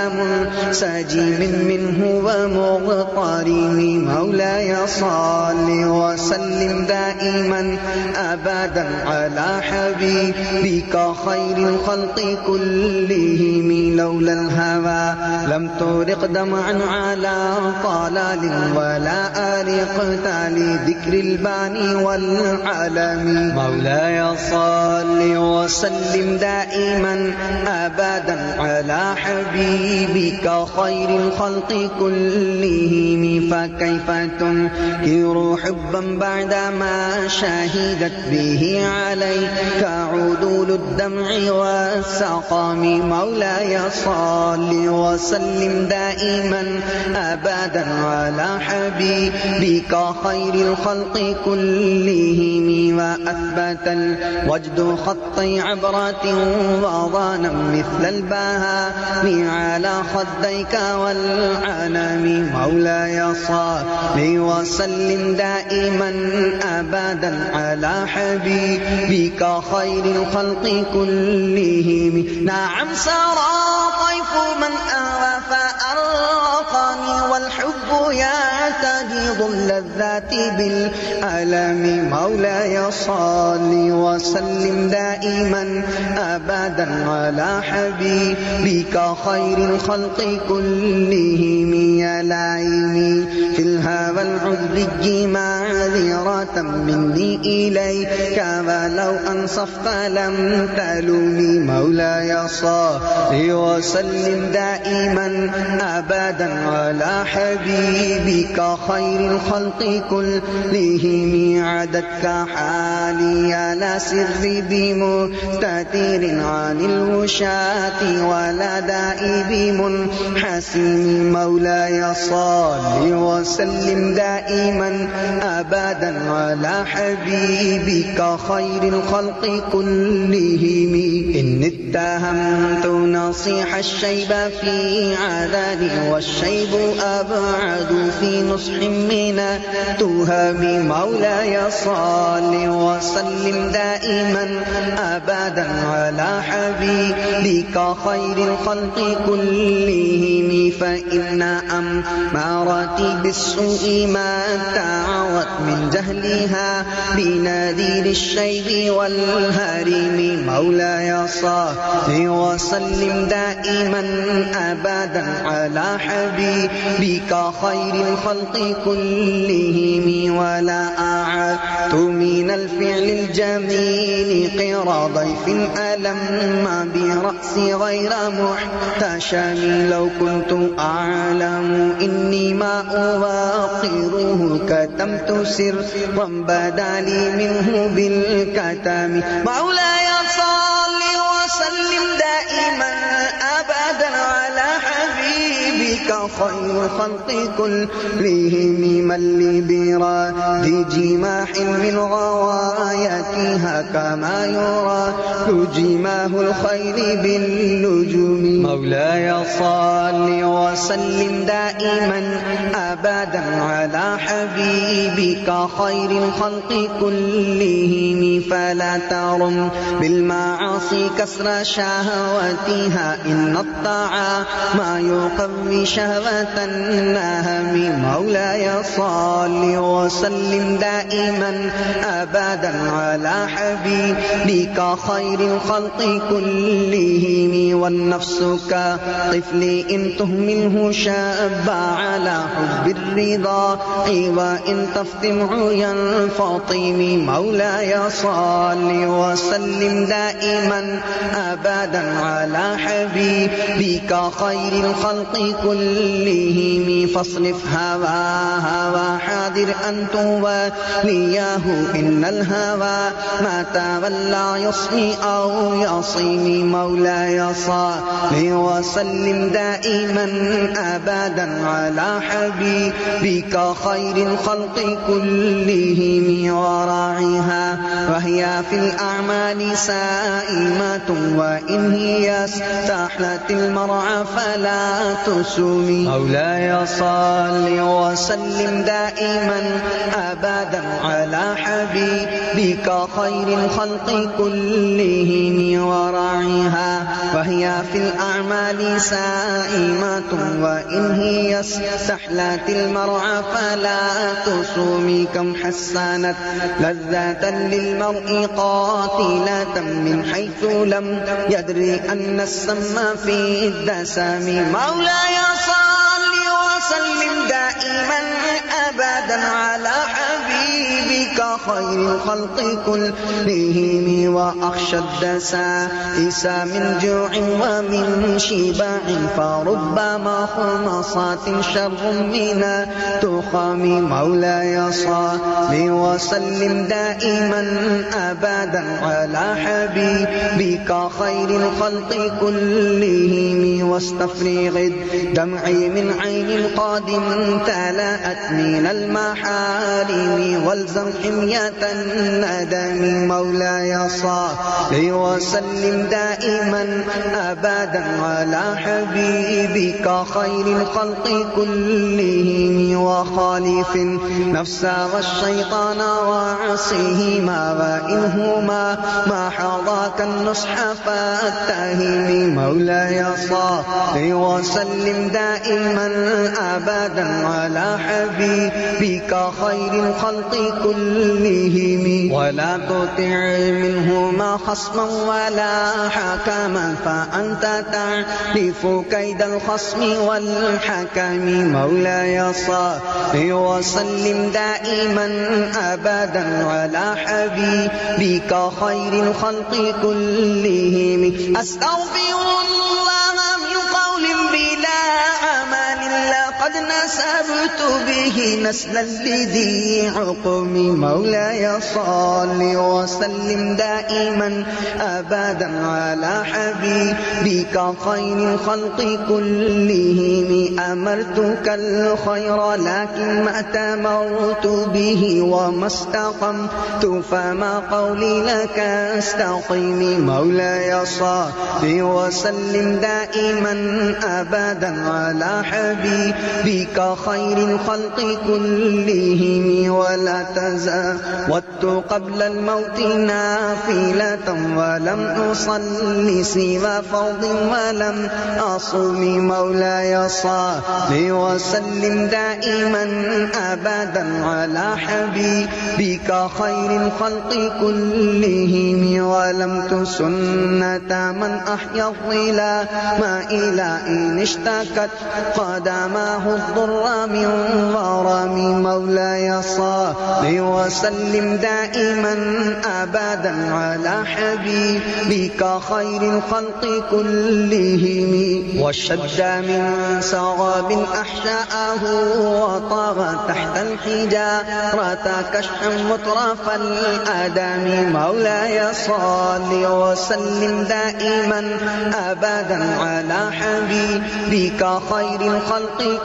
منسجم منه ومغترم. مولاي صل وسلم دائما أبدا على حبيبك خير الخلق كلهم. لولا الهوى لم ترق دمعا على طلال ولا أرقت لذكر الباني والعالم. مولاي صل وسلم دائما أبدا على حبيبك خير الخلق كلهم. فكيف تنكر حبا بعدما شهدت به عليك عدول الدمع والسقام. مولاي صل وسلم دائما أبدا على حبيبك خير الخلق كلهم. وأثبت الوجد خطي عبرة وضانا مثل البهاء على خديك والعنم. مولاي صل وسلم دائما أبدا على حبيبك خير الخلق كلهم. نعم سرى طيف من أهوى فأرقني والحب يعتدض اللذات بالألم. مولاي صل وسلم دائما أبدا على حبيبك خير الخلق كلهم. يا لعيني في الهوى العذري معذرة مني إليك ولو أنصفت لم تلومي. مولاي صل وسلم دائما أبدا على حبيبك خير الخلق كلهم. عدتك حالي على سر بمستتير عن الوشاة ولا داء بمنحسم. مولاي صل وسلم دائما أبدا على حبيبك خير الخلق كلهم. إن اتهمت نصيح الشيب في عذابي والشيب أبعد في نصح من تهام. مولاي صل وسلم دائما أبدا على حبيبك خير الخلق كلهم. فإن أمارتي بالسوء ما تعوت من جهلها بنذير الشيب والهرم. مولاي صل وسلم دائما أبدا على حبيبك خير الخلق كلهم. ولا أعدت من الفعل الجميل قرى ضيف ألم برأسي غير محتشم. لو كنت أعلم إني ما أوقره كتمت سرا بدا لي منه بالكتم. مولاي صل وسلم دائما أبدا على حبيبك خير الخلق كلهم. من لي براد جماح من غوايتها كما يرى جماه الخير بالنجوم. مولاي صل وسلم دائما أبدا على حبيبك خير الخلق كلهم. فلا ترم بالمعاصي كسر شهوتها إن الطاعة ما يقوي شهوة النهم. مولاي صل وسلم دائما أبدا على حبيبك خير الخلق كلهم. والنفس كطفل إن تهمله شاب على حب الرضا وإن تفتمع ينفطم. مولاي صل وسلم دائما أبدا على حبيبك خير الخلق كلهم. فاصرف هوى حاذر أن توليه إن الهوى ما تولى يصفي أو يصيم. مولاي صل وسلم دائما أبدا على حبيبك خير الخلق كلهم. وراعيها وهي في الأعمال سائمة وإن هي استحلت المرعى فلا تسم. تسومي مولاي صل وسلم دائما أبدا على حبيبك خير الخلق كلهم وراعيها وهي في الأعمال سائمة وإن هي استحلت المرعى فلا تسومي كم حسنت لذة للمرء قاتلة من حيث لم يدري أن السم في الدسم مولاي صل وسلم دائما أبدا على حبيبك خير الخلق كلهم وأخشى الدسائس من جوع ومن شباع فربما خمصات شر من تخام مولاي صل وسلم دائما أبدا على حبيبك خير الخلق كلهم واستفرغ الدمع من عين قادم امتلأت من المحارم والزم حمية الندم مولاي صل وسلم دائما أبدا على حبيبك خير الخلق كلهم وخالف النفس والشيطان وعصيهما وإنهما ما حظاك النصح فاتهم مولاي صل وسلم دائما أبدا على حبيبك خير الخلق كلهم ولا تطع منهما خصما ولا حكما فأنت تعرف كيد الخصم والحكم مولاي صل وسلم دائما أبدا على حبيبك خير الخلق كلهم أستغفر الله من قول بلا عمل لقد نسبت به نسلا لذي عقم مولاي صل وسلم دائما أبدا على حبيبك خير الخلق كلهم أمرتك الخير لكن ما أتمرت به وما استقمت فما قولي لك استقيم مولاي صل وسلم دائما أبدا على حبيبك خير الخلق كلهم ولا تزودت قبل الموت نافلة ولم أصلي سوى فرض ولم أصوم مولاي صل وسلم دائما أبدا على حبيبك خير الخلق كلهم ولم تسنة من أحيا الظلام إلى إن اشتكت قدماه الضر من ورم مولاي صل وسلم دائما أبدا على حبيبك خير الخلق كلهم وشد من سغاب أحشاءه وطغى تحت الحجارة كشحا مطرف الأدم مولاي صل وسلم دائما أبدا على حبيبك خير الخلق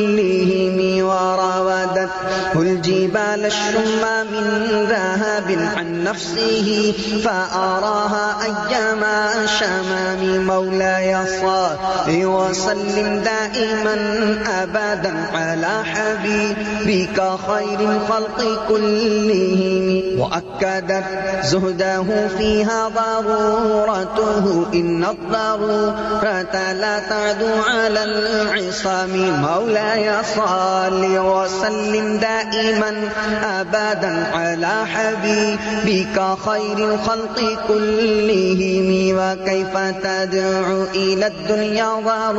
كلهم وراودته الجبال الشم من ذهب عن نفسه فأراها أيما شمام مولاي صل وسلم دائما أبدا على حبيبك خير الخلق كلهم وأكدت زهده فيها ضرورته إن الضرورة لا تعدو على العصام مولاي صل وسلم دائما أبدا على حبيبك خير الخلق كلهم وكيف تدعو إلى الدنيا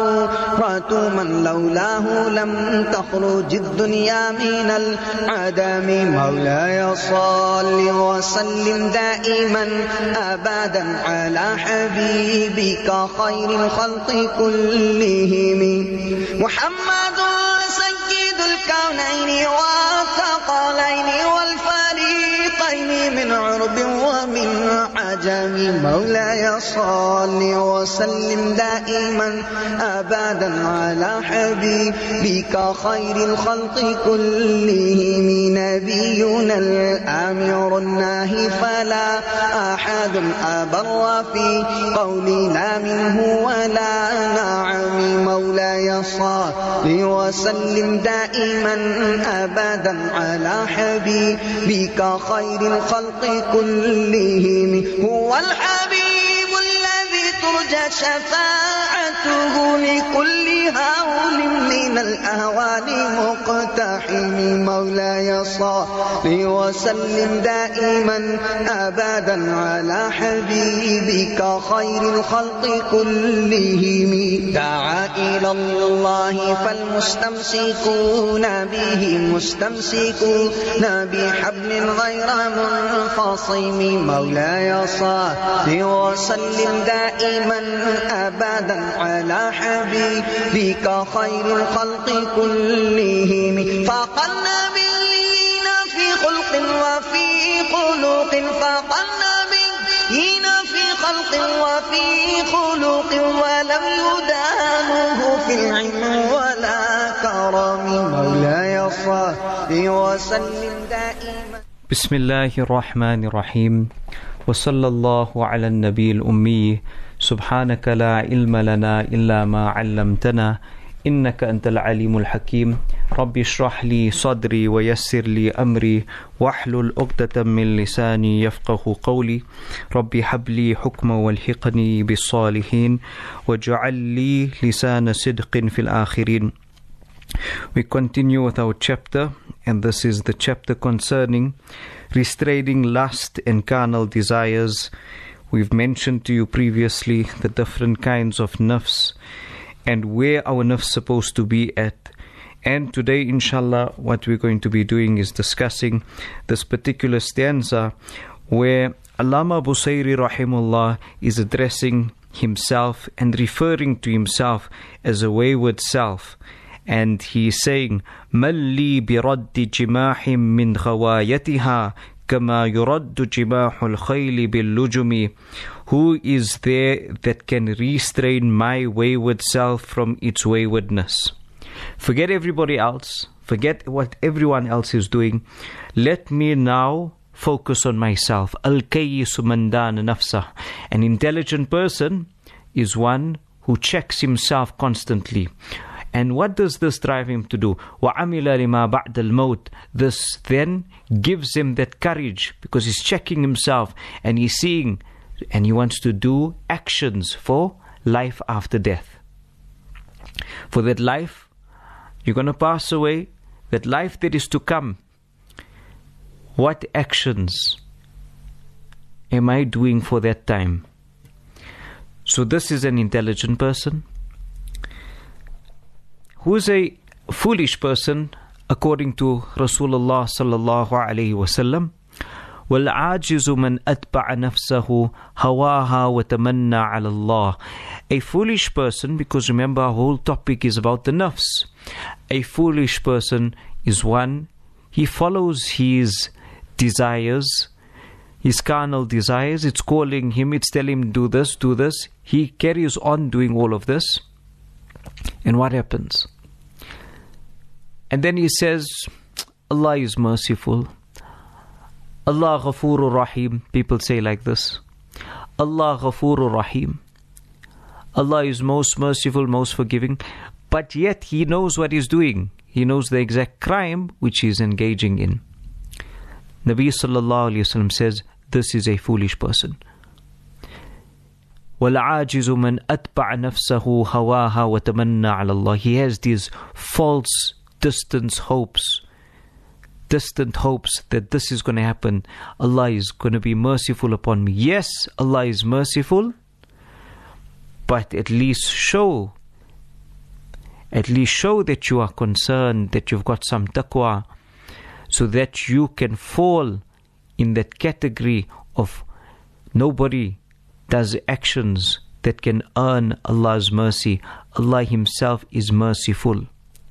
ضرورة من لولاه لم تخرج الدنيا من العدم مولاي صل وسلم دائما أبدا على حبيبك خير الخلق كلهم محمد سيد الكونين والثقلين والفريقين من عرب ومن عجم مولاي صل وسلم دائما أبدا على حبيبك خير الخلق كلهم نبينا الآمر الناهي فلا أحد أبر في قولنا منه ولا نعم مولاي صل وسلم دائما أبدا على حبيبك خير الخلق كلهم. هو الحبيب الذي ترجى شفاعته لكل هول من الأهوال مقتحم. مولاي صل وسلم دائما أبدا على حبيبك خير الخلق كلهم. دعا إلى الله فالمستمسكون به مستمسكون بحبل غير منفصم. مولاي صل وسلم دائما أبدا على حبيبك خير الخلق كلهم. فاق النبيين في خلق وفي خلق فاق النبيين في خلق وفي خلق ولم يدانه في العلم ولا كرم. مولاي صل وسلم دائما. بسم الله الرحمن الرحيم وصلى الله على النبي الأمي. سبحانك لا علم لنا إلا ما علمتنا إنك أنت العليم الحكيم. رب اشرح لي صدري ويسر لي أمري واحلل عقدة من لساني يفقه قولي. رب هب لي حكما والحقني بالصالحين واجعل لي لسان صدق في الآخرين. We continue with our chapter, and this is the chapter concerning restraining lust and carnal desires. We've mentioned to you previously the different kinds of nafs and where our nafs is supposed to be at. And today, inshallah, what we're going to be doing is discussing this particular stanza where Allama Busayri rahimullah is addressing himself and referring to himself as a wayward self. And he is saying, مَنْ لِي بِرَدِّ جِمَاحٍ مِّنْ غَوَايَتِهَا كَمَا يُرَدُّ جِمَاحُ الْخَيْلِ بِاللُّجُمِ. Who is there that can restrain my wayward self from its waywardness? Forget everybody else. Forget what everyone else is doing. Let me now focus on myself. Al-Kayyisu man dana nafsah. An intelligent person is one who checks himself constantly. And what does this drive him to do? وَعَمِلَ لِمَا بَعْدَ الْمَوْتِ. This then gives him that courage because he's checking himself and he's seeing and he wants to do actions for life after death. For that life, you're going to pass away. That life that is to come, what actions am I doing for that time? So this is an intelligent person. Who is a foolish person according to Rasulullah sallallahu alayhi wasallam? وَالْعَاجِزُ مَنْ أَتْبَعَ نَفْسَهُ هَوَاهَا وَتَمَنَّى عَلَى اللَّهِ. A foolish person, because remember our whole topic is about the nafs. A foolish person is one, he follows his desires, his carnal desires. It's calling him, it's telling him do this, do this. He carries on doing all of this. And what happens? And then he says, Allah is merciful. Allah Ghafurur Rahim. People say like this. Allah Ghafurur Rahim. Allah is most merciful, most forgiving. But yet he knows what he's doing. He knows the exact crime which he's engaging in. Nabi Sallallahu Alaihi Wasallam says, this is a foolish person. وَالْعَاجِزُ مَنْ أَتْبَعَ نَفْسَهُ هَوَاهَا وَتَمَنَّى عَلَى اللَّهِ. He has these false, distant hopes that this is going to happen. Allah is going to be merciful upon me. Yes, Allah is merciful, but at least show that you are concerned, that you've got some taqwa, so that you can fall in that category of nobody does actions that can earn Allah's mercy. Allah Himself is merciful.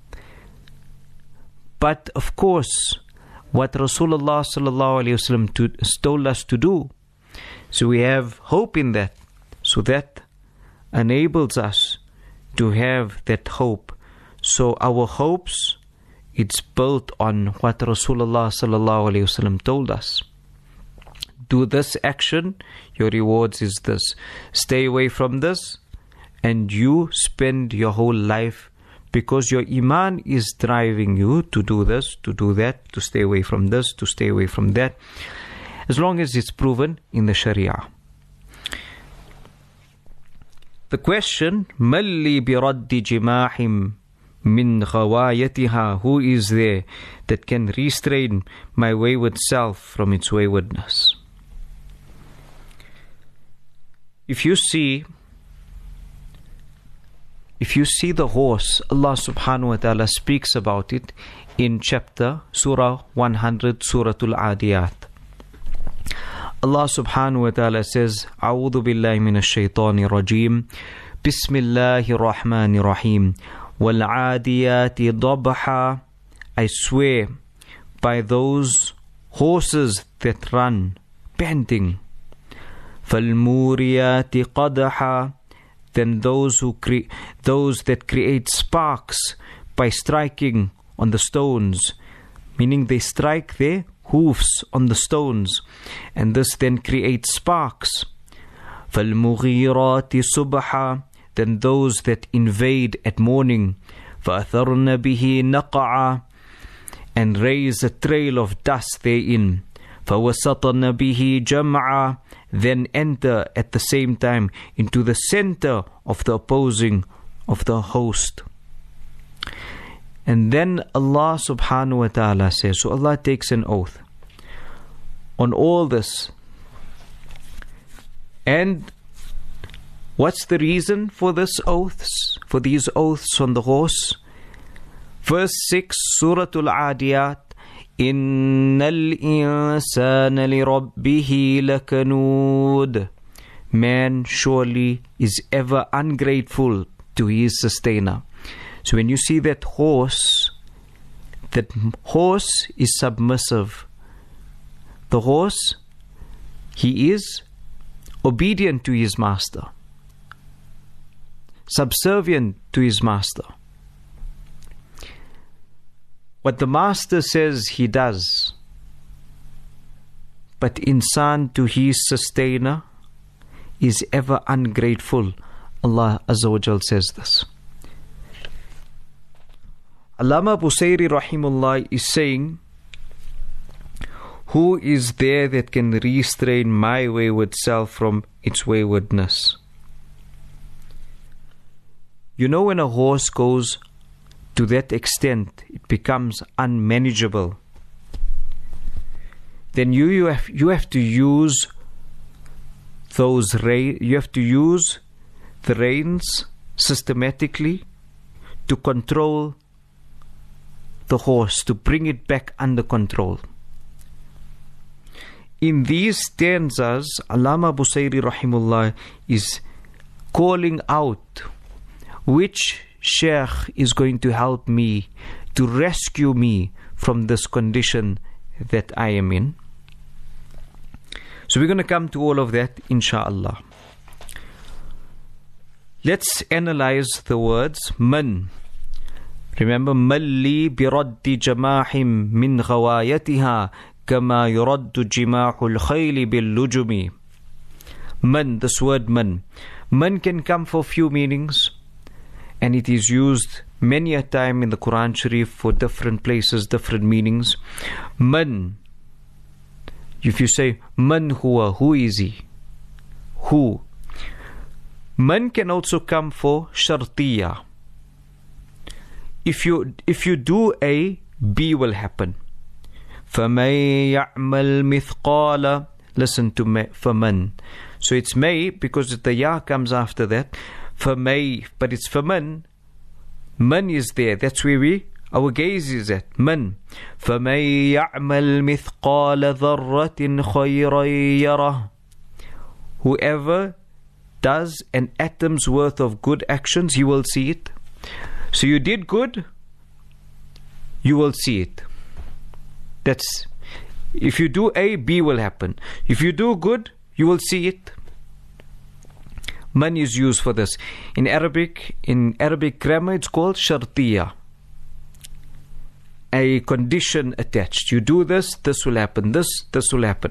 But of course, what Rasulullah sallallahu alaihi wasallam told us to do, so we have hope in that, so that enables us to have that hope. So our hopes, it's built on what Rasulullah sallallahu alaihi wasallam told us. Do this action, your rewards is this. Stay away from this, and you spend your whole life because your iman is driving you to do this, to do that, to stay away from this, to stay away from that, as long as it's proven in the Sharia. The question, مَلِّي بِرَدِّ جِمَاحٍ مِّنْ غَوَايَتِهَا, who is there that can restrain my wayward self from its waywardness? If you see the horse, Allah subhanahu wa ta'ala speaks about it in chapter Surah 100, Surah Al-Adiyat. Allah subhanahu wa ta'ala says, أعوذ بالله من الشيطان الرجيم بسم الله الرحمن الرحيم وَالْعَادِيَاتِ ضَبْحًا, I swear by those horses that run, panting. فَالْمُورِيَاتِ قَدْحًا, then those that create sparks by striking on the stones, meaning they strike their hoofs on the stones, and this then creates sparks. فَالْمُغِيرَاتِ صُبْحًا, then those that invade at morning. فَأَثَرْنَ بِهِ نَقَعًا, and raise a trail of dust therein. فَوَسَطْنَ بِهِ جَمْعًا, then enter at the same time into the center of the opposing of the host. And then Allah subhanahu wa ta'ala says, so Allah takes an oath on all this. And what's the reason for this oaths? For these oaths on the horse? Verse 6, Surah Al-Adiyat, إِنَّ الْإِنسَانَ لِرَبِّهِ لَكَنُودٌ, man surely is ever ungrateful to his sustainer. So when you see that horse is submissive. The horse, he is obedient to his master, subservient to his master. What the master says, he does. But insan to his sustainer is ever ungrateful. Allah Azza wa Jal says this. Allama Busayri rahimullah is saying, who is there that can restrain my wayward self from its waywardness? You know, when a horse goes to that extent, it becomes unmanageable. Then you have to use the reins systematically to control the horse, to bring it back under control. In these stanzas, Allama Busayri rahimullah is calling out which Shaykh is going to help me to rescue me from this condition that I am in. So we're going to come to all of that, insha'Allah. Let's analyze the words man. Remember, مَلِّي بِرَدِّ جَمَاحٍ مِّنْ غَوَايَتِهَا كَمَا يُرَدُّ جِمَاحُ الْخَيْلِ بِاللُّجُمِ. Man, this word man. Man can come for few meanings, and it is used many a time in the Quran Sharif for different places, different meanings. Man, if you say man huwa, who is he? Who? Man can also come for shartiya. If you do A, B will happen. فَمَن يَعْمَلْ مِثْقَالَ, listen to me, فَمَن. So it's may because the ya comes after that. فَمَي, but it's فَمَن. Man is there. That's where our gaze is at. Man. فَمَن يَعْمَلْ مِثْقَالَ ذَرَّةٍ خَيْرًا يَرَهُ. Whoever does an atom's worth of good actions, he will see it. So you did good, you will see it. That's, if you do A, B will happen. If you do good, you will see it. Man is used for this. In Arabic grammar, it's called shartiya. A condition attached. You do this, this will happen. This will happen.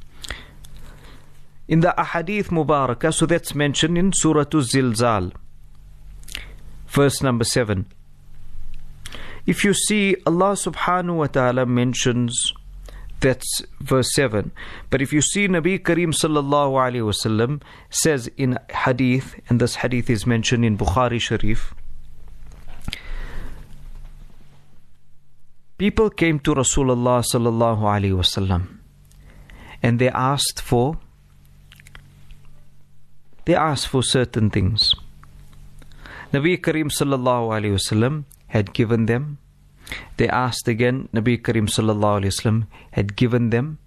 In the Ahadith Mubarakah, so that's mentioned in Surah Al-Zilzal. Verse number 7. If you see, Allah subhanahu wa ta'ala mentions, that's verse 7. But if you see, Nabi Kareem sallallahu alayhi wasallam says in hadith, and this hadith is mentioned in Bukhari Sharif, people came to Rasulullah sallallahu alayhi wasallam and they asked for certain things. Nabi Kareem sallallahu alayhi wasallam had given them. They asked again, Nabi Kareem sallallahu alayhi wasallam had given them.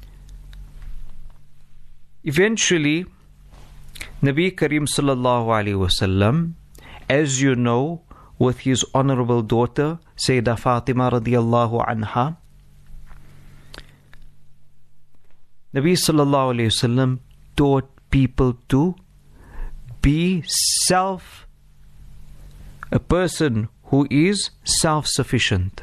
Eventually, Nabi Kareem sallallahu alayhi wasallam, as you know, with his honorable daughter Sayyidah Fatima radiallahu anha, Nabi sallallahu alayhi wasallam taught people to be a person who is self-sufficient.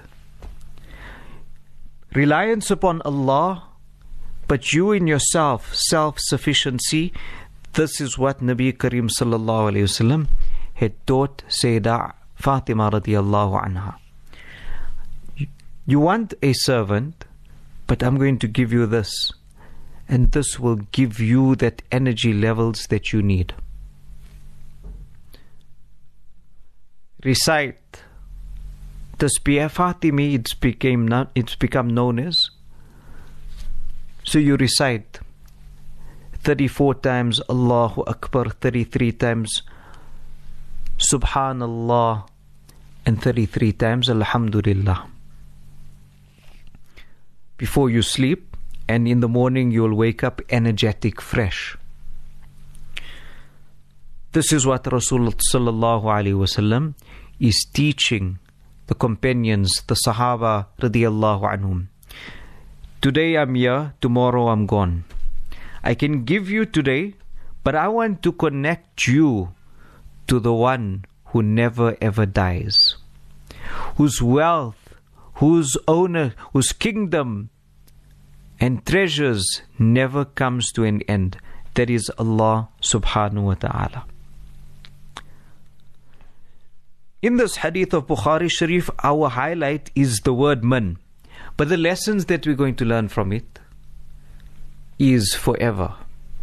Reliance upon Allah, but you in yourself, self-sufficiency. This is what Nabi Kareem sallallahu alayhi wasallam had taught Sayyidah Fatima radiallahu anha. You want a servant, but I'm going to give you this, and this will give you that energy levels that you need. Recite Tasbih Fatimi, it's become known as. So you recite 34 times Allahu Akbar, 33 times Subhanallah, and 33 times Alhamdulillah. Before you sleep, and in the morning you will wake up energetic, fresh. This is what Rasulullah sallallahu alaihi wasallam is teaching the companions, the Sahaba radiallahu anhum. Today I'm here, tomorrow I'm gone. I can give you today, but I want to connect you to the one who never ever dies, whose wealth, whose owner, whose kingdom and treasures never comes to an end. That is Allah subhanahu wa ta'ala. In this hadith of Bukhari Sharif, our highlight is the word man. But the lessons that we're going to learn from it is forever.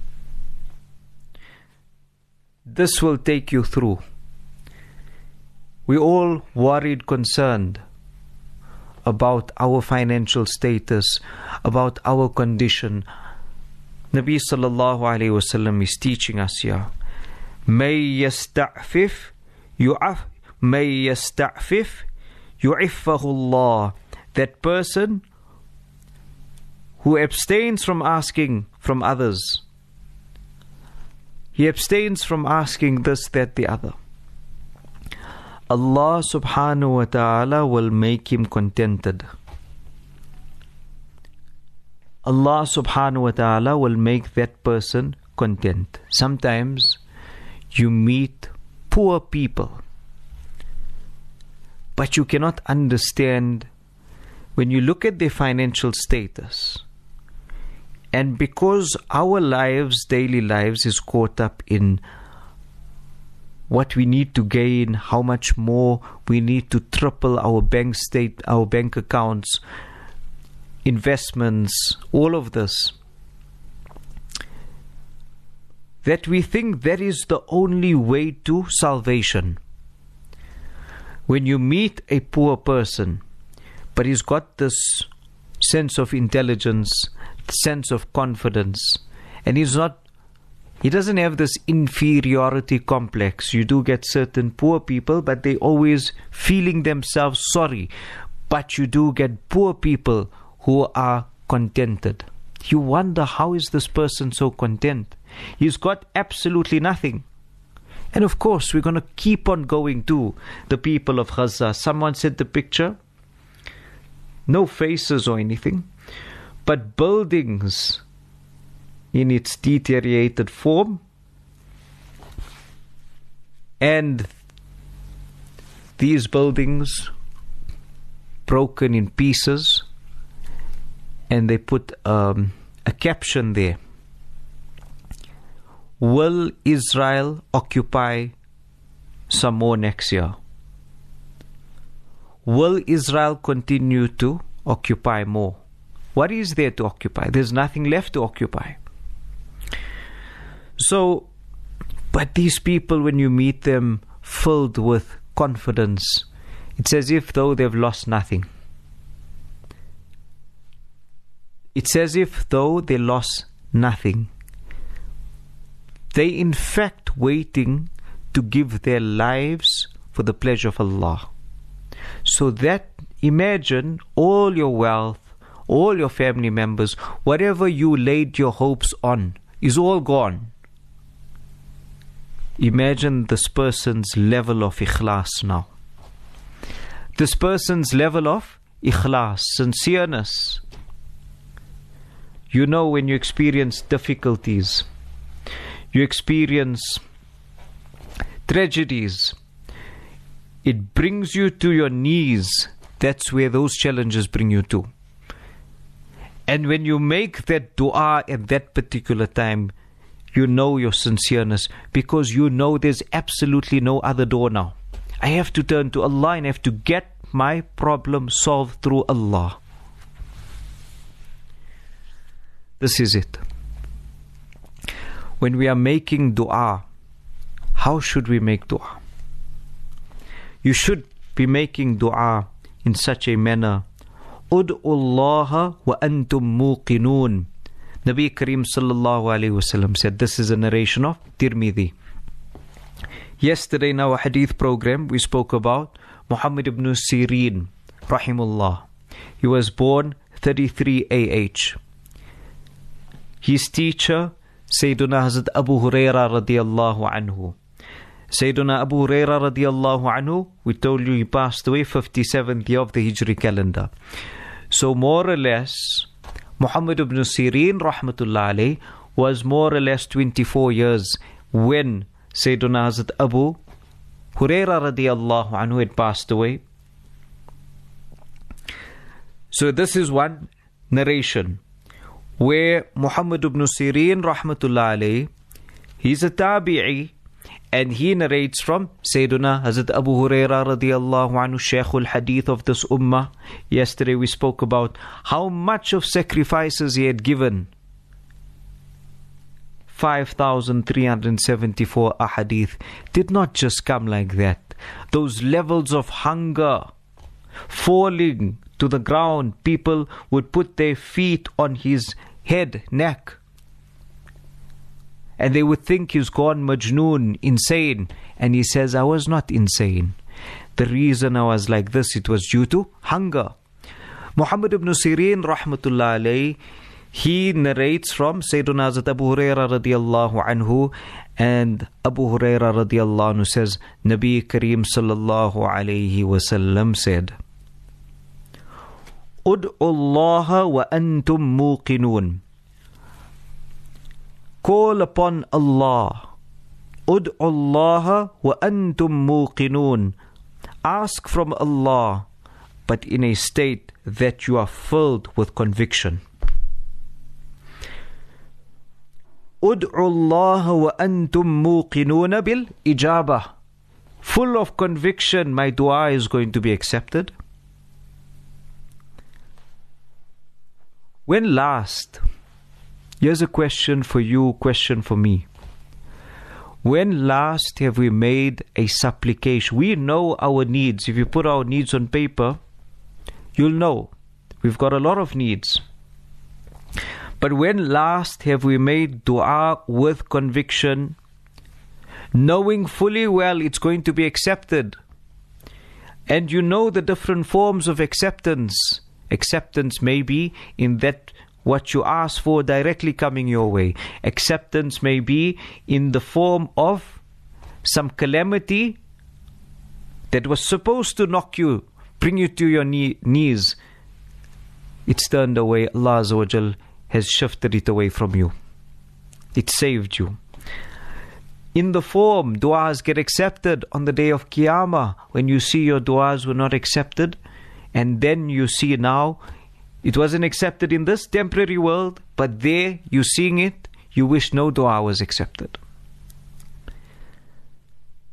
This will take you through. We're all worried, concerned about our financial status, about our condition. Nabi sallallahu alayhi wasallam is teaching us here. May yasta'fif yu'iffahu Allah. That person who abstains from asking from others, he abstains from asking this, that, the other, Allah subhanahu wa ta'ala will make him contented. Allah subhanahu wa ta'ala will make that person content. Sometimes you meet poor people, but you cannot understand when you look at their financial status. And because our lives, daily lives, is caught up in what we need to gain, how much more we need to triple our bank accounts, investments, all of this, that we think that is the only way to salvation. When you meet a poor person, but he's got this sense of intelligence, sense of confidence, and he doesn't have this inferiority complex. You do get certain poor people, but they always feeling themselves sorry. But you do get poor people who are contented. You wonder, how is this person so content? He's got absolutely nothing. And of course, we're going to keep on going to the people of Gaza. Someone said the picture, no faces or anything, but buildings in its deteriorated form, and these buildings broken in pieces, and they put a caption there: will Israel occupy some more next year? will Israel continue to occupy more? What is there to occupy? There's nothing left to occupy. So, but these people, when you meet them filled with confidence, it's as if though they've lost nothing. It's as if though they lost nothing. They in fact waiting to give their lives for the pleasure of Allah. So that, imagine all your wealth, all your family members, whatever you laid your hopes on is all gone. Imagine this person's level of ikhlas now. This person's level of ikhlas, sincereness. You know, when you experience difficulties, you experience tragedies, it brings you to your knees. That's where those challenges bring you to. And when you make that dua at that particular time, you know your sincereness, because you know there's absolutely no other door now. I have to turn to Allah and I have to get my problem solved through Allah. This is it. When we are making dua, how should we make dua? You should be making dua in such a manner. Ud'u Allah wa antum muqinun. Nabi Kareem sallallahu alayhi wasallam said, this is a narration of Tirmidhi. Yesterday in our hadith program, we spoke about Muhammad ibn Sirin, rahimullah. He was born 33 AH. His teacher, Sayyiduna Hazrat Abu Huraira radiyallahu anhu. Sayyiduna Abu Huraira radiyallahu anhu, we told you he passed away 57th year of the Hijri calendar. So more or less, Muhammad ibn Sirin rahmatullah alayh was more or less 24 years when Sayyiduna Hazrat Abu Huraira radiyallahu anhu had passed away. So this is one narration where Muhammad ibn Sirin rahmatullah alayh, he's a tabi'i, and he narrates from Sayyiduna Hazrat Abu Huraira radiyallahu anhu, Shaykhul Hadith of this ummah. Yesterday we spoke about how much of sacrifices he had given. 5,374 ahadith did not just come like that. Those levels of hunger, falling to the ground, people would put their feet on his head, neck, and they would think he's gone majnoon, insane. And he says, I was not insane. The reason I was like this, it was due to hunger. Muhammad ibn Sirin rahmatullah alayh, he narrates from Sayyiduna Hazrat Abu Huraira radiyallahu anhu, and Abu Huraira radiyallahu anhu says, Nabi Kareem sallallahu alayhi wasallam said, Ud'u Allah wa antum muqinun. Call upon Allah. Ud'u Allah wa antum muqinun. Ask from Allah, but in a state that you are filled with conviction. Ud'u Allah wa antum muqinun bil ijabah. Full of conviction, my dua is going to be accepted. When last, here's a question for you, question for me. When last have we made a supplication? We know our needs. If you put our needs on paper, you'll know we've got a lot of needs. But when last have we made dua with conviction, knowing fully well it's going to be accepted? And you know the different forms of acceptance. Acceptance may be in that what you ask for directly coming your way. Acceptance may be in the form of some calamity that was supposed to knock you, bring you to your knees. It's turned away. Allah Azza wa Jal has shifted it away from you. It saved you. In the form, du'as get accepted on the day of Qiyamah, when you see your du'as were not accepted, and then you see now it wasn't accepted in this temporary world, but there you seeing it, you wish no dua was accepted.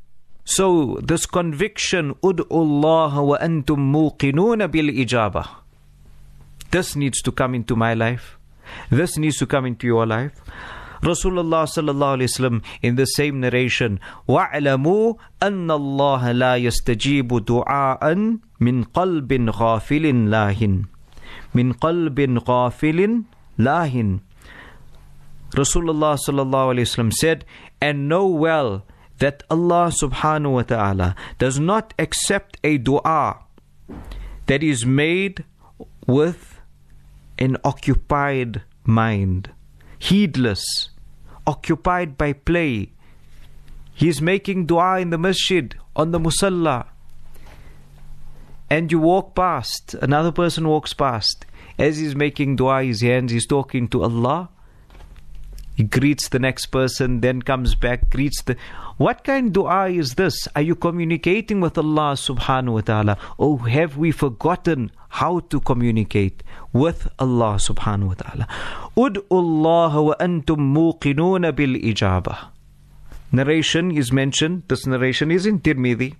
So this conviction, ud'u Allah wa antum muqinuna bil ijabah. This needs to come into my life. This needs to come into your life. Rasulullah sallallahu alayhi wasallam in the same narration, وَاعْلَمُوا أَنَّ اللَّهَ لَا يَسْتَجِيبُ دُعَاءً مِنْ قَلْبٍ غَافِلٍ لَاهٍ مِنْ قَلْبٍ غَافِلٍ لَاهٍ. Rasulullah sallallahu alayhi wasallam said, and know well that Allah subhanahu wa ta'ala does not accept a dua that is made with an occupied mind, heedless, occupied by play. He's making dua in the masjid, on the musalla, and you walk past, another person walks past. As he's making dua, his hands, he's talking to Allah. He greets the next person, then comes back, greets the... What kind of dua is this? Are you communicating with Allah subhanahu wa ta'ala? Or have we forgotten how to communicate with Allah subhanahu wa ta'ala? Ud'u Allah wa antum muqinuna bil ijabah. Narration is mentioned. This narration is in Tirmidhi.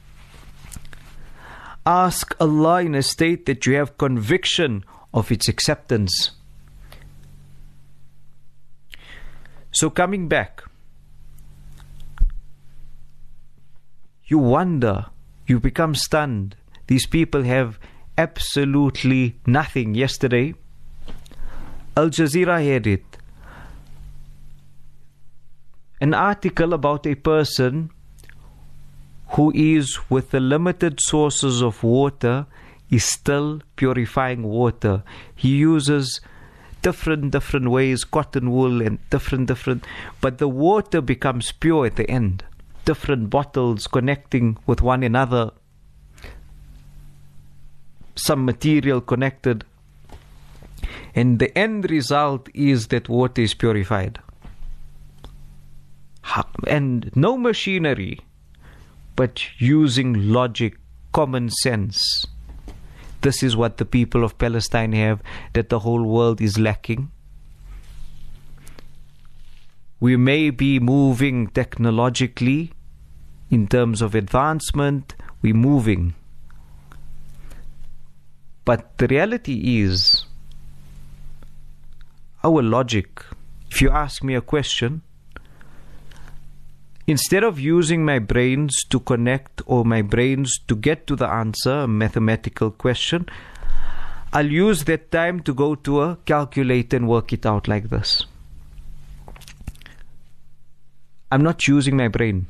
Ask Allah in a state that you have conviction of its acceptance. So coming back, you wonder, you become stunned. These people have absolutely nothing. Yesterday, Al Jazeera had it. An article about a person who is with the limited sources of water is still purifying water. He uses different ways, cotton wool and different, but the water becomes pure at the end. Different bottles connecting with one another, some material connected, and the end result is that water is purified. And no machinery, but using logic, common sense. This is what the people of Palestine have that the whole world is lacking. We may be moving technologically in terms of advancement, we're moving. But the reality is, our logic, if you ask me a question, instead of using my brains to connect or my brains to get to the answer, a mathematical question, I'll use that time to go to a calculator and work it out like this. I'm not using my brain.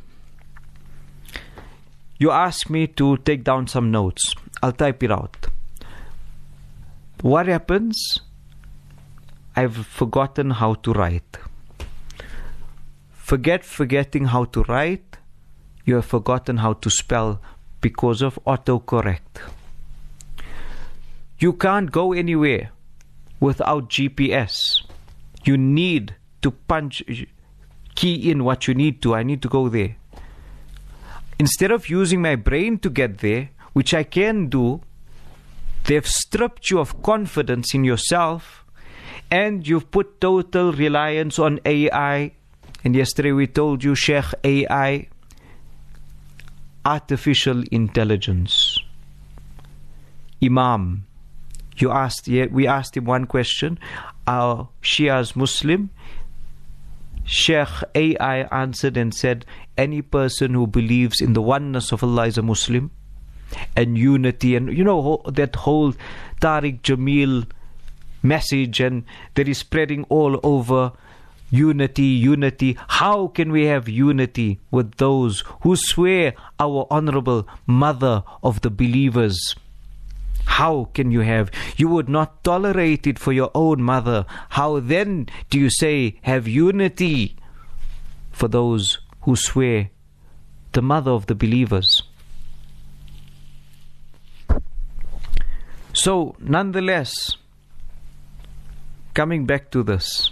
You ask me to take down some notes. I'll type it out. What happens? I've forgotten how to write. Forgetting how to write, you have forgotten how to spell because of autocorrect. You can't go anywhere without GPS. You need to key in what you need to. I need to go there. Instead of using my brain to get there, which I can do, they've stripped you of confidence in yourself, and you've put total reliance on AI. And yesterday we told you, Sheikh, AI, artificial intelligence. Imam, we asked him one question. Are Shias Muslim? Sheikh AI answered and said, any person who believes in the oneness of Allah is a Muslim, and unity, and you know that whole Tariq Jamil message, and that is spreading all over. Unity. How can we have unity with those who swear our honorable mother of the believers? How can you have? You would not tolerate it for your own mother. How then do you say have unity for those who swear the mother of the believers? So, nonetheless, coming back to this,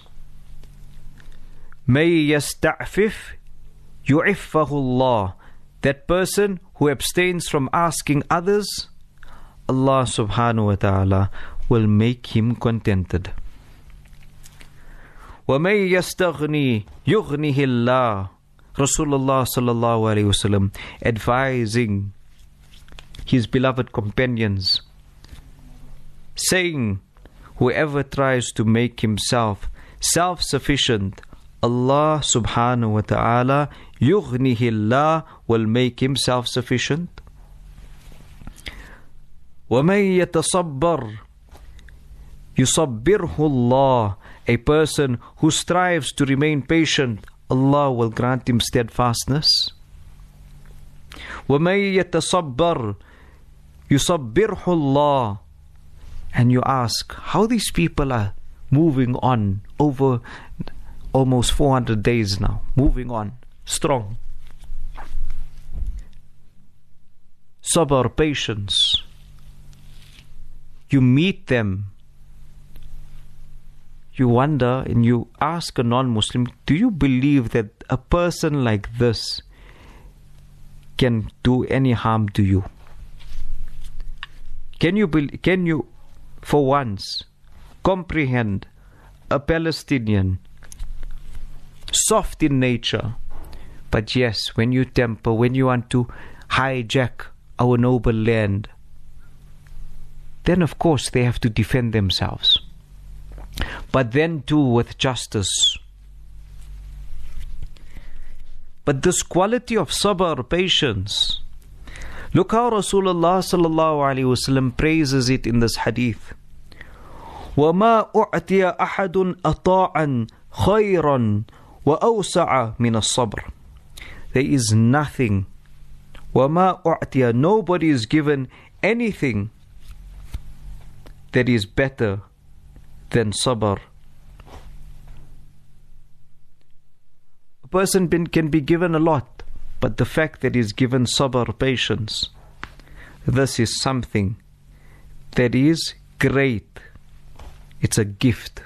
may yasta'fif yu'iffahu Allah. That person who abstains from asking others, Allah subhanahu wa ta'ala will make him contented. وَمَن يَسْتَغْنِي يُغْنِهِ اللَّهُ Rasulullah sallallahu alaihi wasallam advising his beloved companions, saying, whoever tries to make himself self-sufficient, Allah subhanahu wa ta'ala yughnihi Allah will make him self-sufficient. وَمَن يَتَصَبَّرْ يُصَبِّرْهُ اللَّهُ. A person who strives to remain patient, Allah will grant him steadfastness. وَمَن يَتَصَبَّرْ يُصَبِّرْهُ اللَّهُ. And you ask, how these people are moving on over almost 400 days now, moving on, strong. Sabr, patience. You meet them, you wonder and you ask a non-Muslim, do you believe that a person like this can do any harm to you? Can you for once comprehend a Palestinian, soft in nature, but yes, when you temper, when you want to hijack our noble land, then of course they have to defend themselves, but then too with justice. But this quality of sabr, patience, look how Rasulullah sallallahu alaihi wasallam praises it in this hadith. وَمَا أُعْتِيَ أَحَدٌ أَطَاعًا خَيْرًا وَأَوْسَعَ مِنَ الصَّبْرِ. There is nothing. وَمَا أُعْتِيَ. Nobody is given anything that is better than sabr. A person can be given a lot, but the fact that he is given sabr, patience, this is something that is great. It's a gift.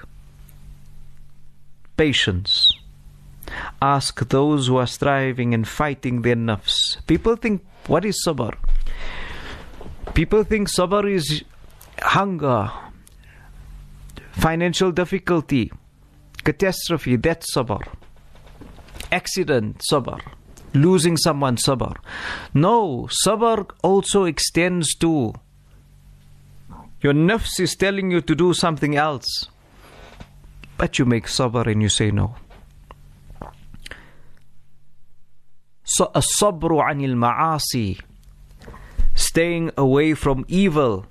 Patience. Ask those who are striving and fighting their nafs. People think, what is sabr? People think sabr is hunger, financial difficulty, catastrophe, that's sabr. Accident, sabr. Losing someone, sabr. No, sabr also extends to your nafs is telling you to do something else, but you make sabr and you say no. So as-sabru anil ma'asi, staying away from evil.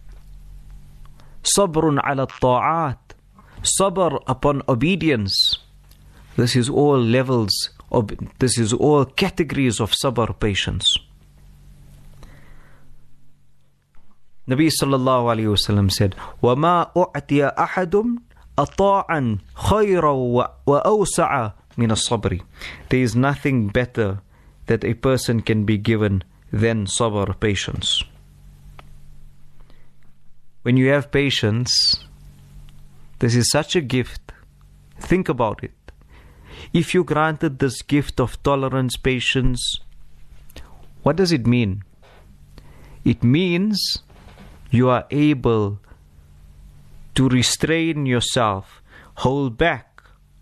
Sabrun ala ta'at, sabr upon obedience. This is all levels of, this is all categories of sabr, patience. Nabi sallallahu alayhi wasallam said, وَمَا أُعْتِيَ أَحَدٌ أَطَاعًا خَيْرًا وَأَوْسَعَ مِنَ الصَّبْرِ. There is nothing better that a person can be given than sabr, patience. When you have patience, this is such a gift. Think about it. If you granted this gift of tolerance, patience, what does it mean? It means you are able to restrain yourself, hold back.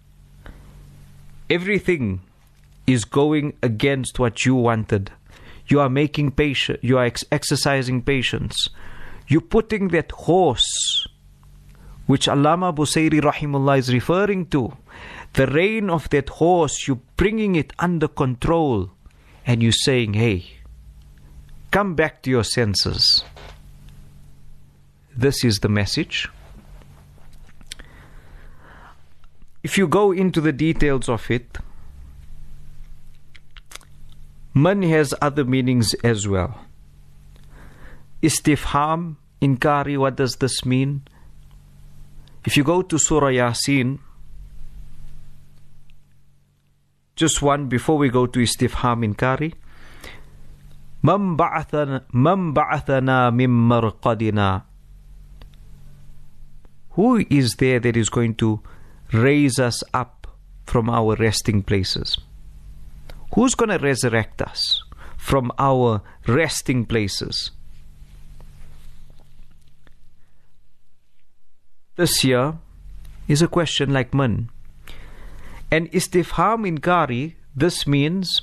Everything is going against what you wanted. You are making patience, you are exercising patience. You're putting that horse, which Allama Busayri rahimullah is referring to, the rein of that horse, you're bringing it under control, and you're saying, hey, come back to your senses. This is the message. If you go into the details of it, man has other meanings as well. Istifham, inkari, what does this mean? If you go to Surah Yasin, just one before we go to istifham, inkari, Man ba'athana min marqadina. Who is there that is going to raise us up from our resting places? Who's going to resurrect us from our resting places? This here is a question like man. And istifham inkari, this means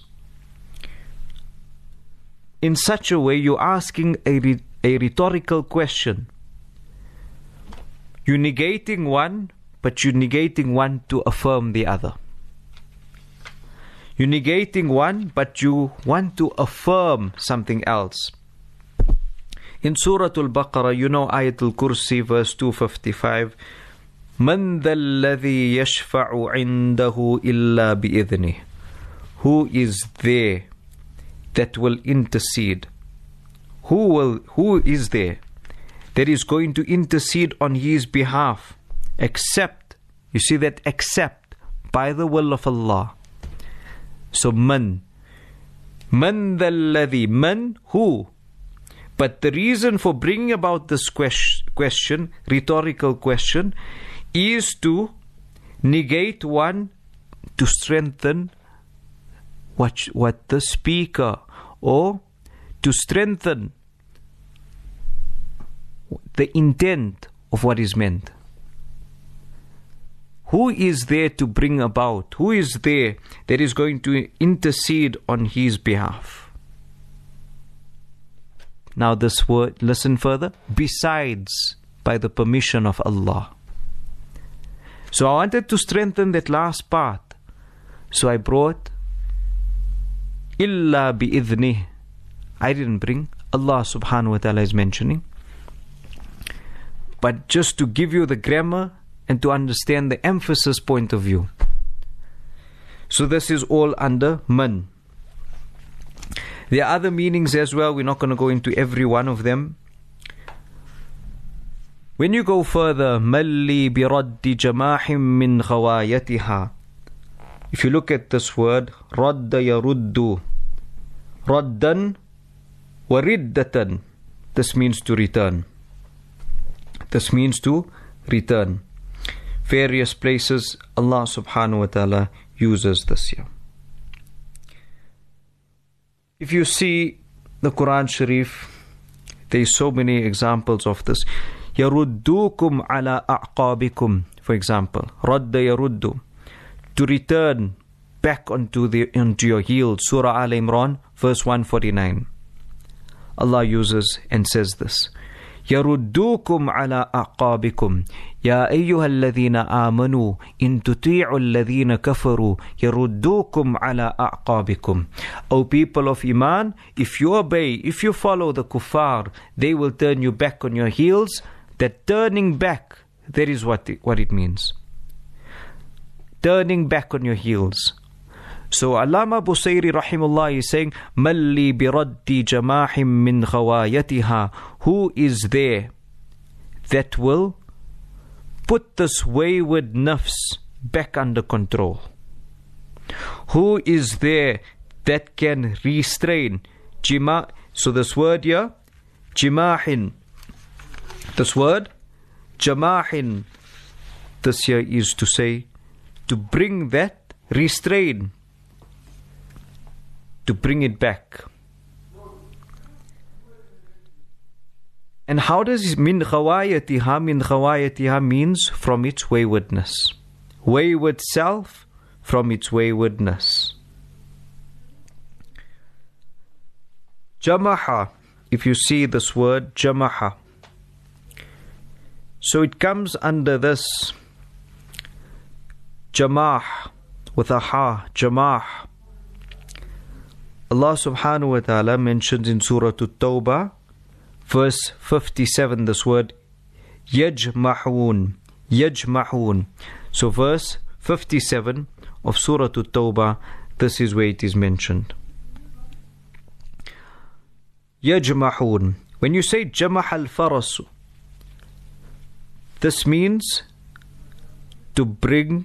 in such a way you're asking a rhetorical question. You're negating one, but you're negating one to affirm the other. You're negating one, but you want to affirm something else. In Surah Al-Baqarah, you know Ayatul Kursi, verse 255, مَنْ ذَا الَّذِي يَشْفَعُ عِنْدَهُ إِلَّا بِإِذْنِهِ. Who is there that will intercede? Who is there that is going to intercede on his behalf? Except, you see that except, by the will of Allah. So man ذا الذي, man, who? But the reason for bringing about this question, rhetorical question, is to negate one, to strengthen what the speaker, or to strengthen the intent of what is meant. Who is there to bring about? Who is there that is going to intercede on his behalf? Now this word, listen further. Besides, by the permission of Allah. So I wanted to strengthen that last part. So I brought illa bi'idhnih. I didn't bring. Allah subhanahu wa ta'ala is mentioning. But just to give you the grammar and to understand the emphasis point of view. So this is all under man. There are other meanings as well. We're not going to go into every one of them. When you go further, مَلِّي بِرَدِّ جَمَاحٍ مِّنْ غَوَايَتِهَا. If you look at this word, رَدَّ يَرُدُّ, رَدًّا وَرِدَّةً. This means to return. This means to return. Various places Allah subhanahu wa ta'ala uses this here. If you see the Quran Sharif, there is so many examples of this. يَرُدُّوكُمْ عَلَىٰ أَعْقَابِكُمْ. For example, رَدَّ يَرُدُّ, to return back onto your heels. Surah Al Imran, verse 149. Allah uses and says this. يَرُدُّوكُمْ عَلَىٰ أَعْقَابِكُمْ يَا أَيُّهَا الَّذِينَ آمَنُوا إِن تُطِيعُوا الَّذِينَ كَفَرُوا يَرُدُّوكُمْ عَلَىٰ أَعْقَابِكُمْ. O people of Iman, if you obey, if you follow the kuffar, they will turn you back on your heels. That turning back, that is what it means. Turning back on your heels. So Allama Busayri rahimullah is saying, مَلِّي بِرَدِّ جَمَاحٍ مِّنْ غَوَايَتِهَا. Who is there that will put this wayward nafs back under control? Who is there that can restrain? So this word here, jimahin. This word, jamahin. This here is to say, to bring that, restrain, to bring it back. And how does min khawayatiha? Min khawayatiha means from its waywardness. Wayward self from its waywardness. Jamaha, if you see this word, jamaha. So it comes under this jamah, with a ha, jamah. Allah subhanahu wa ta'ala mentions in Surah At-Tawbah, verse 57, this word yajmahun, yajmahun. So verse 57 of Surah At-Tawbah, this is where it is mentioned. Yajmahun. When you say jamah al-farasu, this means to bring,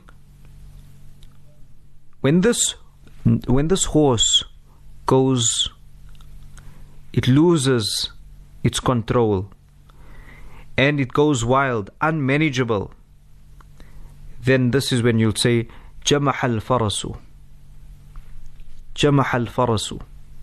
when this horse goes, it loses its control and it goes wild, unmanageable, then this is when you'll say jamah al-farasu. Jamah al-farasu.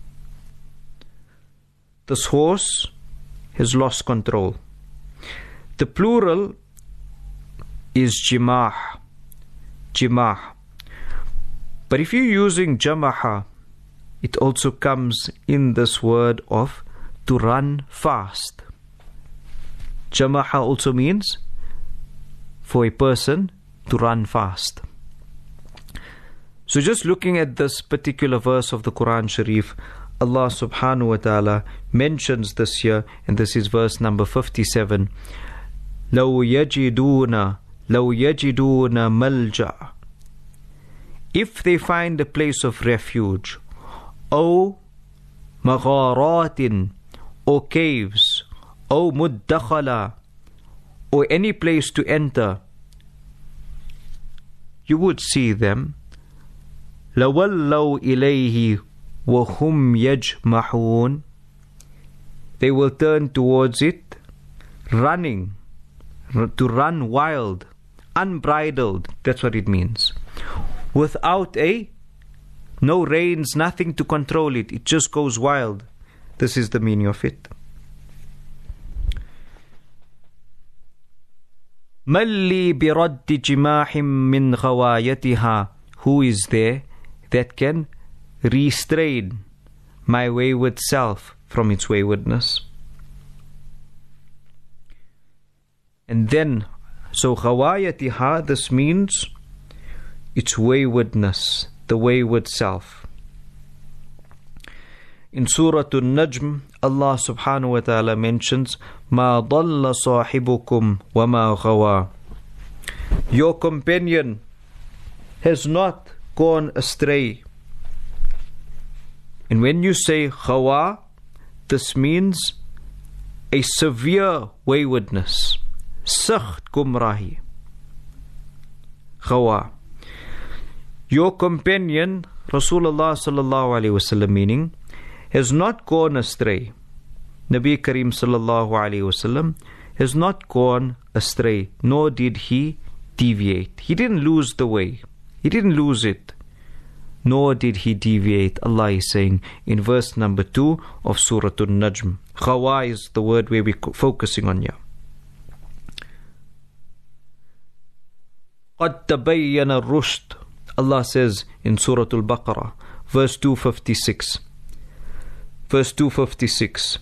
This horse has lost control. The plural is jimah. Jimah. But if you're using jamaha, it also comes in this word of to run fast. Jamaha also means for a person to run fast. So just looking at this particular verse of the Quran Sharif, Allah subhanahu wa ta'ala mentions this here, and this is verse number 57. لَوْ يَجِدُونَ مَلْجَأَ. If they find a place of refuge, أو مغارات, or caves, أو مدخلا, or any place to enter, you would see them. لَوَلَّوْا إِلَيْهِ وَهُمْ يَجْمَحُونَ. They will turn towards it, running, to run wild, unbridled. That's what it means. Without no reins, nothing to control it. It just goes wild. This is the meaning of it. مَلِّي بِرَدِّ جِمَاحٍ مِّنْ غَوَايَتِهَا. Who is there that can restrain my wayward self from its waywardness? And then, so غَوَايَتِهَا, this means its waywardness, the wayward self. In Surah An-Najm, Allah subhanahu wa ta'ala mentions, مَا ضَلَّ صَاحِبُكُمْ وَمَا غَوَى. Your companion has not gone astray. And when you say ghawa, this means a severe waywardness. Sakht gumrahi. Ghawa. Your companion, Rasulullah sallallahu alaihi wasallam, meaning, has not gone astray. Nabi Kareem sallallahu alaihi wasallam has not gone astray, nor did he deviate. He didn't lose the way. He didn't lose it, nor did he deviate. Allah is saying in verse number 2 of Surah An-Najm. Ghawa is the word where we're focusing on here. قَدْ تَبَيَّنَ الرُّشْدُ. Allah says in Surah Al-Baqarah, verse 256. Verse 256.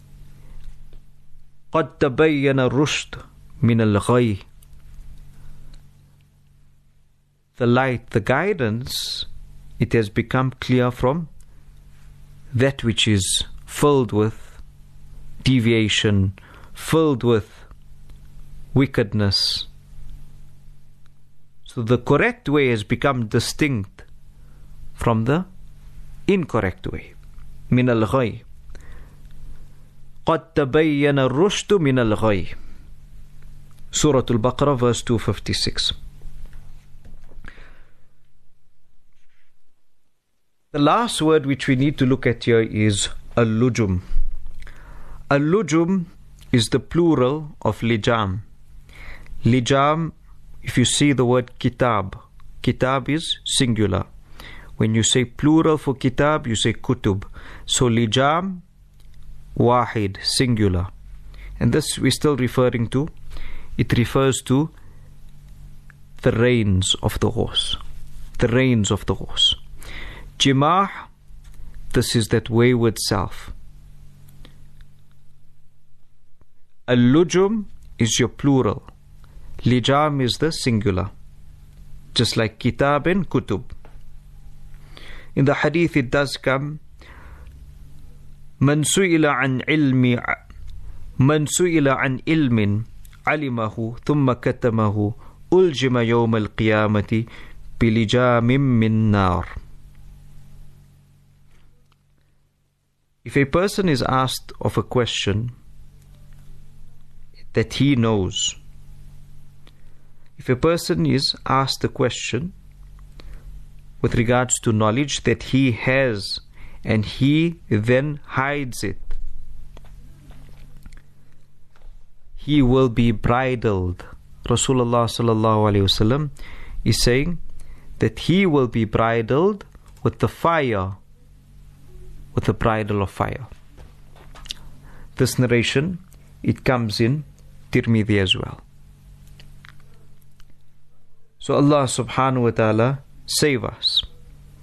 قَدْ تَبَيَّنَ الرُّشْدُ مِنَ الْغَيِّ. The light, the guidance, it has become clear from that which is filled with deviation, filled with wickedness. So the correct way has become distinct from the incorrect way. من الغي. قد تبين الرشد من الغي. Surah Al-Baqarah, verse 256. The last word which we need to look at here is al-lujum. Al-lujum is the plural of lijam. Lijam, if you see the word kitab, kitab is singular. When you say plural for kitab, you say kutub. So lijam, wahid, singular. And this we're still referring to, it refers to the reins of the horse. The reins of the horse. Jimah, this is that wayward self. Al-lujum is your plural. Lijam is the singular. Just like kitab and kutub. In the hadith it does come, Man su'ila an ilmin alimahu thumma katamahu uljima yawm al-qiyamati bilijamim min nar. If a person is asked of a question that he knows, if a person is asked a question with regards to knowledge that he has and he then hides it, he will be bridled. Rasulullah sallallahu alaihi wasallam is saying that he will be bridled with the fire, with the bridle of fire. This narration, it comes in Tirmidhi as well. So Allah subhanahu wa ta'ala save us.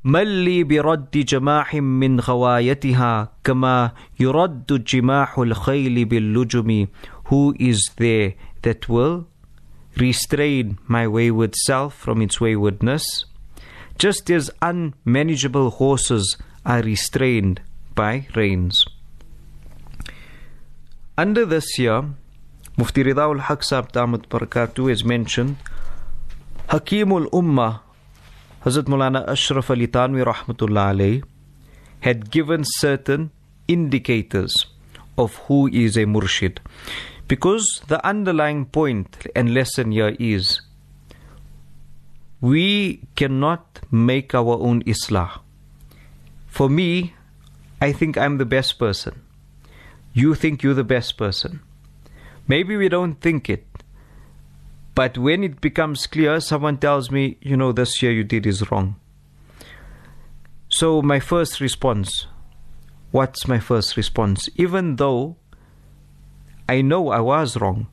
ملي برد جماح من غوايتها كما يرد جماح الخيل باللجم. Who is there that will restrain my wayward self from its waywardness, just as unmanageable horses are restrained by reins. Under this here, Mufti Ridha ul-Haq Sahib Damat Barakatuh has mentioned Hakimul Ummah, Hazrat Maulana Ashraf Ali Thanwi Rahmatullah Alayhi, had given certain indicators of who is a murshid. Because the underlying point and lesson here is, we cannot make our own islah. For me, I think I'm the best person. You think you're the best person. Maybe we don't think it. But when it becomes clear, someone tells me, you know, this here you did is wrong. So my first response, what's my first response? Even though I know I was wrong.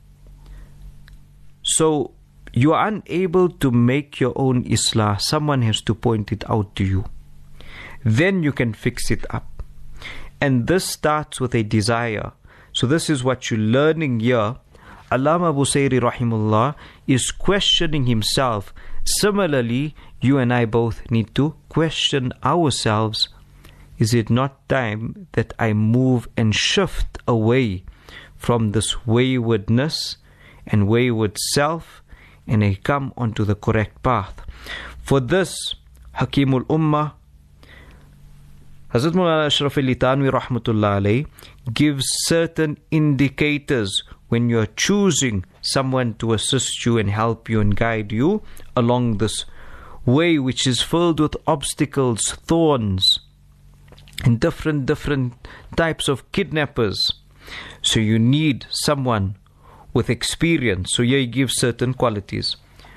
So you are unable to make your own islah. Someone has to point it out to you. Then you can fix it up. And this starts with a desire. So this is what you're learning here. Allama Busayri Rahimullah is questioning himself. Similarly, you and I both need to question ourselves. Is it not time that I move and shift away from this waywardness and wayward self, and I come onto the correct path? For this, Hakimul Ummah, Hazrat Maulana Ashraf Ali Thanwi Rahmatullah Alayhi gives certain indicators when you are choosing someone to assist you and help you and guide you along this way which is filled with obstacles, thorns, and different types of kidnappers. So you need someone with experience. So here he gives certain qualities.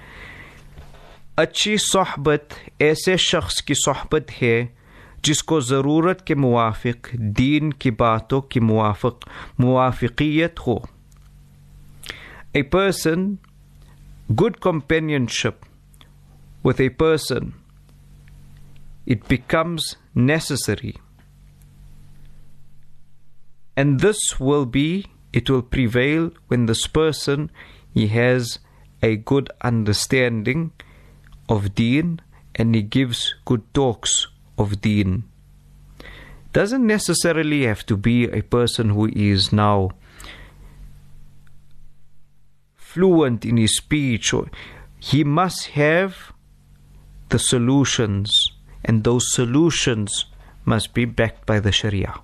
अच्छी सोहबत ऐसे शख्स की सोहबत है जिसको ज़रूरत के मुवाफिक दीन की बातों की मुवाफिकियत हो. A person, good companionship with a person, it becomes necessary. And this will prevail when this person, he has a good understanding of deen and he gives good talks of deen. Doesn't necessarily have to be a person who is now fluent in his speech. He must have the solutions, and those solutions must be backed by the Sharia.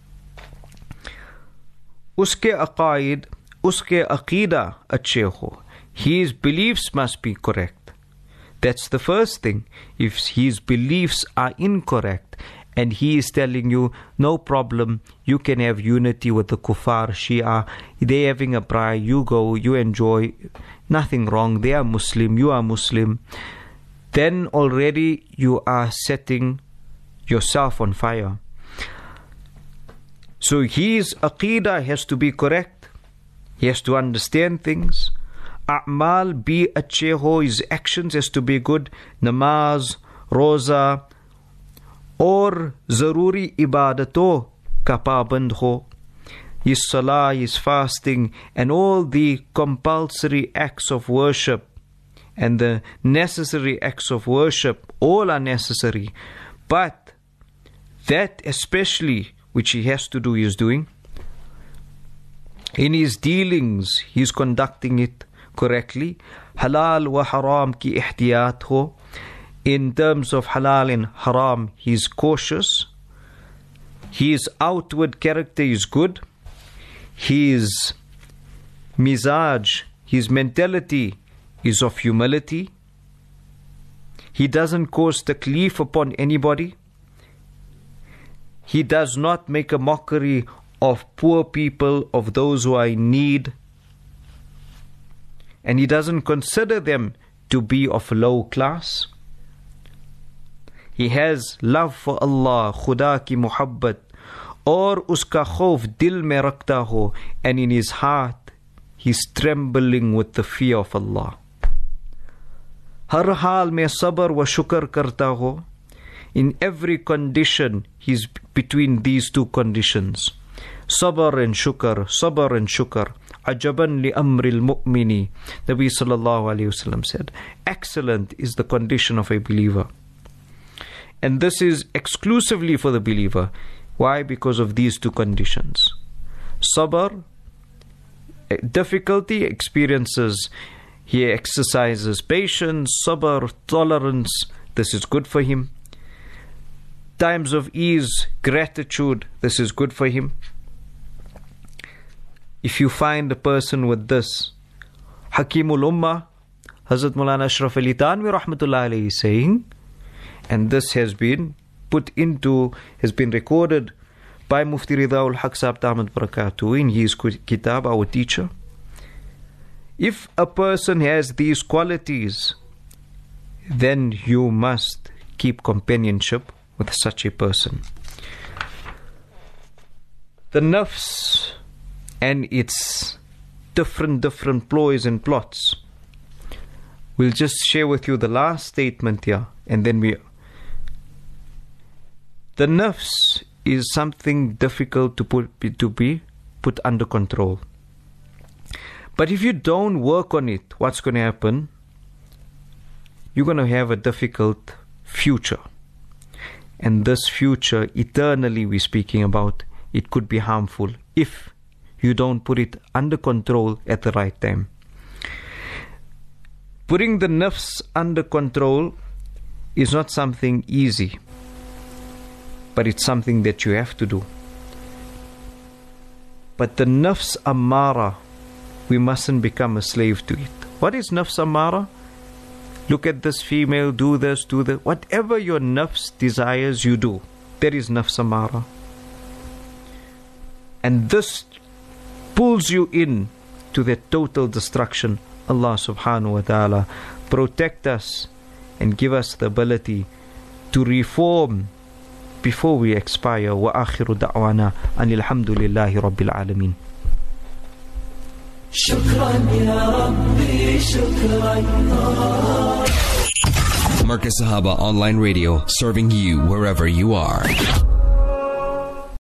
Uske aqaid, uske aqeeda अच्छे हो. His beliefs must be correct. That's the first thing. If his beliefs are incorrect and he is telling you, no problem, you can have unity with the kuffar, Shia, they're having a prayer, you go, you enjoy, nothing wrong, they are Muslim, you are Muslim, then already you are setting yourself on fire. So his aqeedah has to be correct. He has to understand things. A'mal be अच्छे हो, his actions has to be good. Namaz, roza, और ज़रूरी इबादतों का पाबंद हो. His salah, his fasting, and all the compulsory acts of worship and the necessary acts of worship, all are necessary. But that especially which he has to do, he is doing. In his dealings, he is conducting it correctly. Halal wa haram ki ihtiyat ho. In terms of halal and haram, he is cautious. His outward character is good. His mizaj, his mentality is of humility. He doesn't cause taklif upon anybody. He does not make a mockery of poor people, of those who are in need. And he doesn't consider them to be of low class. He has love for Allah, Khuda ki muhabbat, or uska khauf dil mein rakhta ho, and in his heart he's trembling with the fear of Allah. Har haal mein sabr wa shukr karta ho. In every condition, he's between these two conditions. Sabr and shukr, sabr and shukr. Ajaban li amril mu'mini. Nabi sallallahu alayhi wasallam said, excellent is the condition of a believer. And this is exclusively for the believer. Why? Because of these two conditions. Sabr, difficulty experiences, he exercises patience, sabr, tolerance. This is good for him. Times of ease, gratitude, this is good for him. If you find a person with this, Hakimul Ummah, Hazrat Maulana Ashraf Ali Thanwi rahmatullahi alayhi saying, and this has been recorded by Mufti Ridha ul-Haq Sahib Damat Barakatuh in his kitab, our teacher. If a person has these qualities, then you must keep companionship with such a person. The nafs and its different ploys and plots. We'll just share with you the last statement here, and then the nafs is something difficult to be put under control. But if you don't work on it, what's going to happen? You're going to have a difficult future. And this future, eternally we're speaking about, it could be harmful if you don't put it under control at the right time. Putting the nafs under control is not something easy, but it's something that you have to do. But the nafs ammara, we mustn't become a slave to it. What is nafs ammara? Look at this female, do this, do that. Whatever your nafs desires, you do. That is nafs ammara. And this pulls you in to the total destruction. Allah subhanahu wa ta'ala protect us and give us the ability to reform before we expire. Wa akhiru da'wana anil hamdulillahi rabbil alameen. Shukran ya Rabbi, shukran. Markaz Sahaba Online Radio, serving you wherever you are.